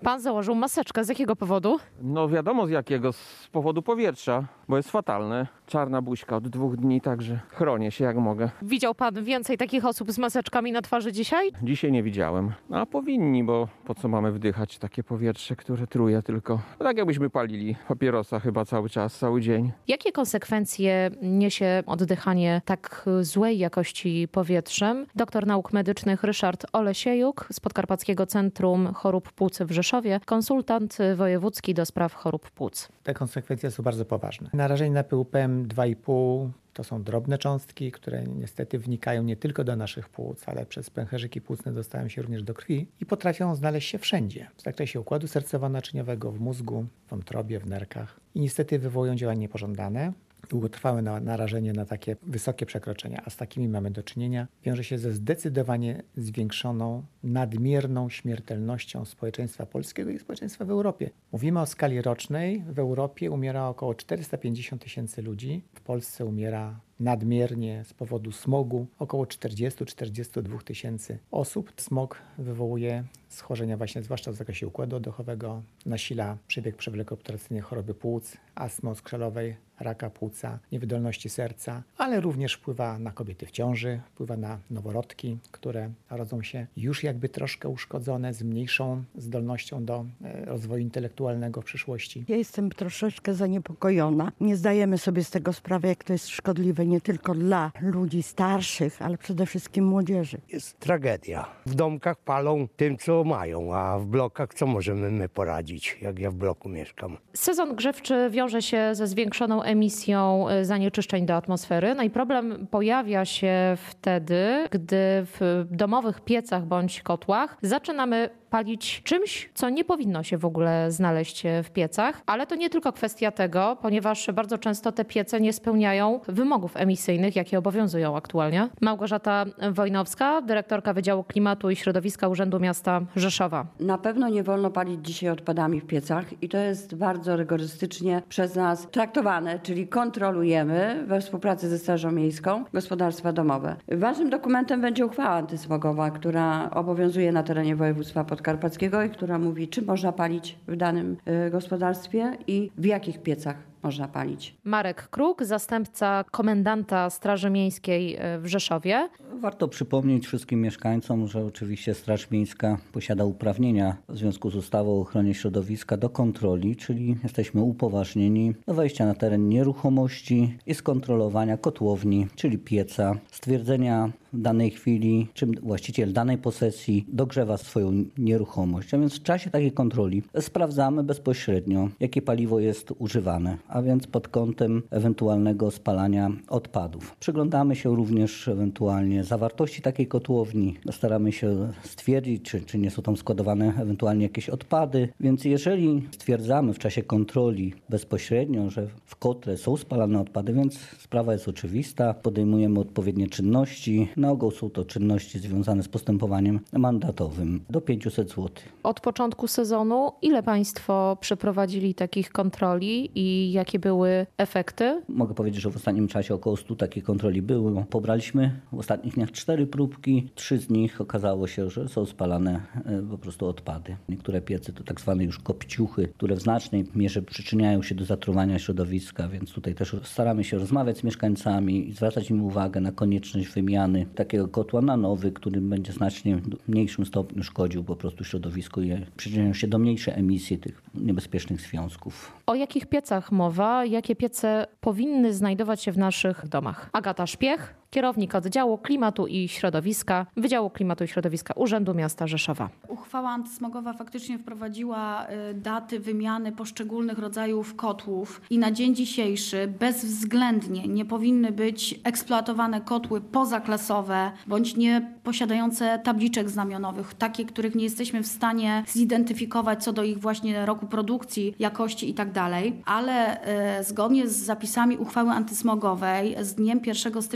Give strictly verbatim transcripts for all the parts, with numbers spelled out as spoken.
Pan założył maseczkę. Z jakiego powodu? No wiadomo z jakiego, z powodu powietrza, bo jest fatalne. Czarna buźka od dwóch dni, także chronię się jak mogę. Widział pan więcej takich osób z maseczkami na twarzy dzisiaj? Dzisiaj nie widziałem, a powinni, bo po co mamy wdychać takie powietrze, które truje tylko. No tak jakbyśmy palili papierosa chyba cały czas, cały dzień. Jakie konsekwencje niesie oddychanie tak złej jakości powietrzem? Doktor nauk medycznych Ryszard Olesiejuk z Podkarpackiego Centrum Chorób Płuc w Rzeszowie, konsultant wojewódzki do spraw chorób płuc. Te konsekwencje są bardzo poważne. Narażenie na pył P M dwa i pół to są drobne cząstki, które niestety wnikają nie tylko do naszych płuc, ale przez pęcherzyki płucne dostają się również do krwi i potrafią znaleźć się wszędzie. W zakresie układu sercowo-naczyniowego, w mózgu, w wątrobie, w nerkach. I niestety wywołują działania niepożądane. Długotrwałe narażenie na takie wysokie przekroczenia, a z takimi mamy do czynienia, wiąże się ze zdecydowanie zwiększoną, nadmierną śmiertelnością społeczeństwa polskiego i społeczeństwa w Europie. Mówimy o skali rocznej. W Europie umiera około czterysta pięćdziesiąt tysięcy ludzi. W Polsce umiera nadmiernie z powodu smogu około czterdzieści do czterdziestu dwóch tysięcy osób. Smog wywołuje schorzenia właśnie zwłaszcza w zakresie układu oddechowego, nasila przebieg przewlekoperacyjny choroby płuc, astmy oskrzelowej, raka płuca, niewydolności serca, ale również wpływa na kobiety w ciąży, wpływa na noworodki, które rodzą się już jakby troszkę uszkodzone, z mniejszą zdolnością do rozwoju intelektualnego w przyszłości. Ja jestem troszeczkę zaniepokojona. Nie zdajemy sobie z tego sprawy, jak to jest szkodliwe nie tylko dla ludzi starszych, ale przede wszystkim młodzieży. Jest tragedia. W domkach palą tym, co mają, a w blokach co możemy my poradzić, jak ja w bloku mieszkam. Sezon grzewczy wiąże się ze zwiększoną emisją zanieczyszczeń do atmosfery. No i problem pojawia się wtedy, gdy w domowych piecach bądź kotłach zaczynamy palić czymś, co nie powinno się w ogóle znaleźć w piecach. Ale to nie tylko kwestia tego, ponieważ bardzo często te piece nie spełniają wymogów emisyjnych, jakie obowiązują aktualnie. Małgorzata Wojnowska, dyrektorka Wydziału Klimatu i Środowiska Urzędu Miasta Rzeszowa. Na pewno nie wolno palić dzisiaj odpadami w piecach i to jest bardzo rygorystycznie przez nas traktowane, czyli kontrolujemy we współpracy ze Strażą Miejską gospodarstwa domowe. Ważnym dokumentem będzie uchwała antysmogowa, która obowiązuje na terenie województwa podkarpackiego i która mówi, czy można palić w danym y, gospodarstwie i w jakich piecach można palić. Marek Kruk, zastępca komendanta Straży Miejskiej w Rzeszowie. Warto przypomnieć wszystkim mieszkańcom, że oczywiście Straż Miejska posiada uprawnienia w związku z ustawą o ochronie środowiska do kontroli, czyli jesteśmy upoważnieni do wejścia na teren nieruchomości i skontrolowania kotłowni, czyli pieca, stwierdzenia w danej chwili, czym właściciel danej posesji dogrzewa swoją nieruchomość. A więc w czasie takiej kontroli sprawdzamy bezpośrednio, jakie paliwo jest używane, a więc pod kątem ewentualnego spalania odpadów. Przyglądamy się również ewentualnie zawartości takiej kotłowni. Staramy się stwierdzić, czy, czy nie są tam składowane ewentualnie jakieś odpady. Więc jeżeli stwierdzamy w czasie kontroli bezpośrednio, że w kotle są spalane odpady, więc sprawa jest oczywista, podejmujemy odpowiednie czynności. Na ogół są to czynności związane z postępowaniem mandatowym do pięćset złotych. Od początku sezonu ile państwo przeprowadzili takich kontroli i jakie były efekty? Mogę powiedzieć, że w ostatnim czasie około stu takich kontroli było. Pobraliśmy w ostatnich dniach cztery próbki. Trzy z nich okazało się, że są spalane po prostu odpady. Niektóre piece to tak zwane już kopciuchy, które w znacznej mierze przyczyniają się do zatruwania środowiska, więc tutaj też staramy się rozmawiać z mieszkańcami i zwracać im uwagę na konieczność wymiany takiego kotła na nowy, który będzie znacznie w mniejszym stopniu szkodził po prostu środowisku i przyczyniają się do mniejszej emisji tych niebezpiecznych związków. O jakich piecach mowa? Jakie piece powinny znajdować się w naszych domach? Agata Szpiech, kierownik oddziału Klimatu i Środowiska, Wydziału Klimatu i Środowiska Urzędu Miasta Rzeszowa. Uchwała antysmogowa faktycznie wprowadziła daty wymiany poszczególnych rodzajów kotłów i na dzień dzisiejszy bezwzględnie nie powinny być eksploatowane kotły pozaklasowe bądź nie posiadające tabliczek znamionowych, takie, których nie jesteśmy w stanie zidentyfikować co do ich właśnie roku produkcji, jakości i tak dalej, ale e, zgodnie z zapisami uchwały antysmogowej z dniem pierwszego stycznia dwa tysiące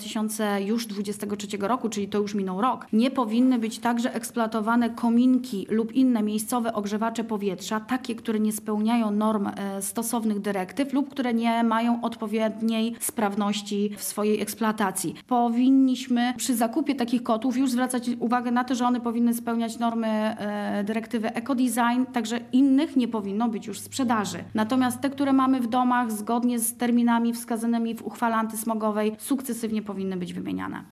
tysiące dwudziestego trzeciego roku, czyli to już minął rok, nie powinny być także eksploatowane kominki lub inne miejscowe ogrzewacze powietrza, takie, które nie spełniają norm e, stosownych dyrektyw lub które nie mają odpowiedniej sprawności w swojej eksploatacji. Powinniśmy przy zakupie takich kotłów już zwracać uwagę na to, że one powinny spełniać normy e, dyrektywy ecodesign, także innych nie powinno być już w sprzedaży. Natomiast te, które mamy w domach zgodnie z terminami wskazanymi w uchwale antysmogowej, sukcesywnie powinny być wymieniane.